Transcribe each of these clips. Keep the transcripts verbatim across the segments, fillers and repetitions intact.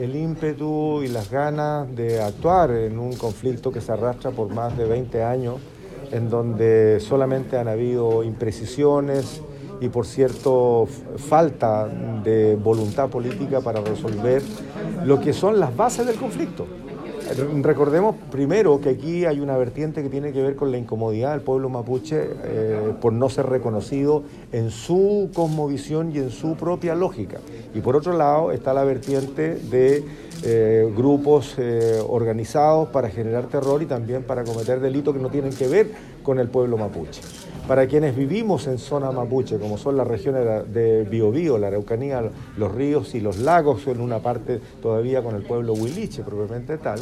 el ímpetu y las ganas de actuar en un conflicto que se arrastra por más de veinte años, en donde solamente han habido imprecisiones y, por cierto, falta de voluntad política para resolver lo que son las bases del conflicto. Recordemos primero que aquí hay una vertiente que tiene que ver con la incomodidad del pueblo mapuche eh, por no ser reconocido en su cosmovisión y en su propia lógica. Y por otro lado está la vertiente de eh, grupos eh, organizados para generar terror y también para cometer delitos que no tienen que ver con el pueblo mapuche. Para quienes vivimos en zona mapuche, como son las regiones de Biobío, la Araucanía, los ríos y los lagos, en una parte todavía con el pueblo huiliche propiamente tal,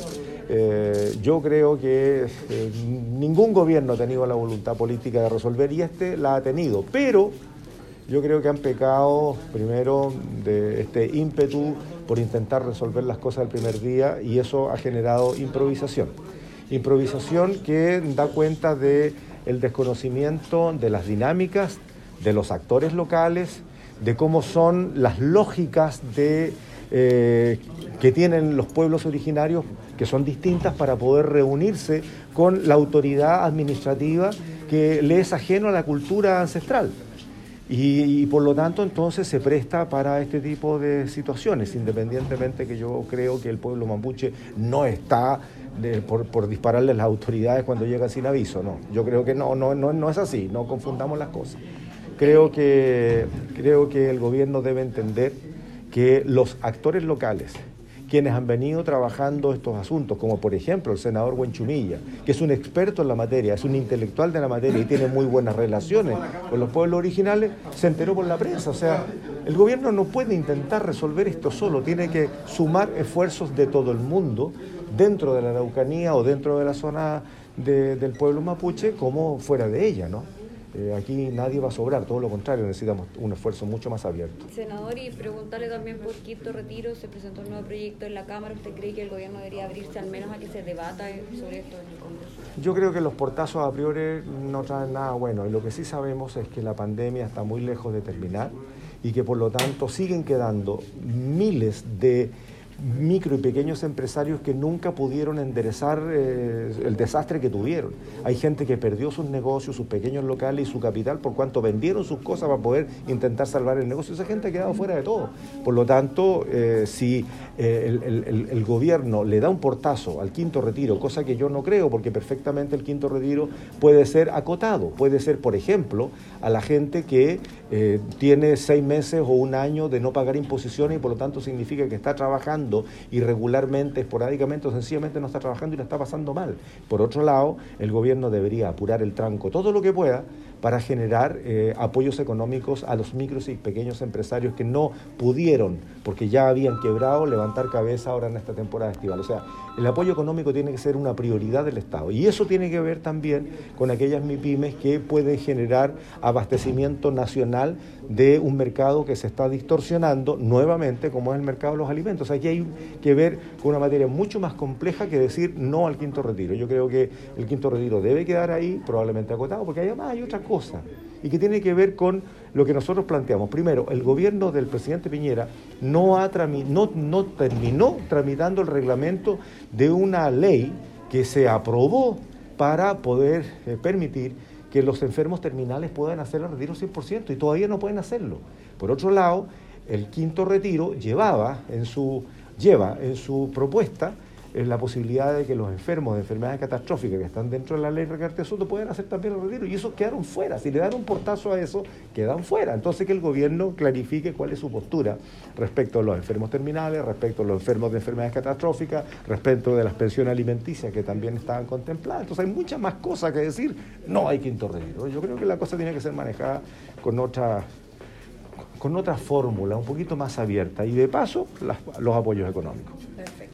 eh, yo creo que eh, ningún gobierno ha tenido la voluntad política de resolver y este la ha tenido, pero yo creo que han pecado primero de este ímpetu por intentar resolver las cosas el primer día y eso ha generado improvisación. Improvisación que da cuenta de el desconocimiento de las dinámicas, de los actores locales, de cómo son las lógicas de, eh, que tienen los pueblos originarios, que son distintas para poder reunirse con la autoridad administrativa que le es ajeno a la cultura ancestral. Y, y por lo tanto entonces se presta para este tipo de situaciones, independientemente que yo creo que el pueblo mapuche no está de, por, por dispararle a las autoridades cuando llega sin aviso, no, yo creo que no, no, no, no es así, no confundamos las cosas. Creo que, creo que el gobierno debe entender que los actores locales, quienes han venido trabajando estos asuntos, como por ejemplo el senador Huenchumilla, que es un experto en la materia, es un intelectual de la materia y tiene muy buenas relaciones con los pueblos originales, se enteró por la prensa. O sea, el gobierno no puede intentar resolver esto solo, tiene que sumar esfuerzos de todo el mundo dentro de la Araucanía o dentro de la zona de, del pueblo mapuche como fuera de ella, ¿no? Eh, aquí nadie va a sobrar, todo lo contrario, necesitamos un esfuerzo mucho más abierto. Senador, y preguntarle también por Quinto Retiro, se presentó un nuevo proyecto en la Cámara, ¿usted cree que el gobierno debería abrirse al menos a que se debata sobre esto en el Congreso? Yo creo que los portazos a priori no traen nada bueno, y lo que sí sabemos es que la pandemia está muy lejos de terminar y que por lo tanto siguen quedando miles de micro y pequeños empresarios que nunca pudieron enderezar eh, el desastre que tuvieron. Hay gente que perdió sus negocios, sus pequeños locales y su capital por cuanto vendieron sus cosas para poder intentar salvar el negocio. Esa gente ha quedado fuera de todo. Por lo tanto, eh, si eh, el, el, el gobierno le da un portazo al Quinto Retiro, cosa que yo no creo, porque perfectamente el Quinto Retiro puede ser acotado, puede ser, por ejemplo, a la gente que eh, tiene seis meses o un año de no pagar imposiciones y por lo tanto significa que está trabajando irregularmente, esporádicamente o sencillamente no está trabajando y la está pasando mal. Por otro lado, el gobierno debería apurar el tranco todo lo que pueda para generar eh, apoyos económicos a los micros y pequeños empresarios que no pudieron, porque ya habían quebrado, levantar cabeza ahora en esta temporada estival. O sea, el apoyo económico tiene que ser una prioridad del Estado y eso tiene que ver también con aquellas MIPYMES que pueden generar abastecimiento nacional de un mercado que se está distorsionando nuevamente, como es el mercado de los alimentos. O sea, aquí hay que ver con una materia mucho más compleja que decir no al Quinto Retiro. Yo creo que el Quinto Retiro debe quedar ahí, probablemente acotado, porque además hay otra cosa, y que tiene que ver con lo que nosotros planteamos. Primero, el gobierno del presidente Piñera no, ha trami- no, no terminó tramitando el reglamento de una ley que se aprobó para poder eh, permitir que los enfermos terminales puedan hacer el retiro cien por ciento y todavía no pueden hacerlo. Por otro lado, el Quinto Retiro llevaba en su, lleva en su propuesta eh, la posibilidad de que los enfermos de enfermedades catastróficas que están dentro de la ley Recarte Soto puedan hacer también el retiro y esos quedaron fuera. Si le dan un portazo a eso, quedan fuera. Entonces que el gobierno clarifique cuál es su postura respecto a los enfermos terminales, respecto a los enfermos de enfermedades catastróficas, respecto de las pensiones alimenticias que también estaban contempladas. Entonces hay muchas más cosas que decir. No hay Quinto Retiro. Yo creo que la cosa tiene que ser manejada con otra con otra fórmula, un poquito más abierta y de paso las, los apoyos económicos. Perfecto.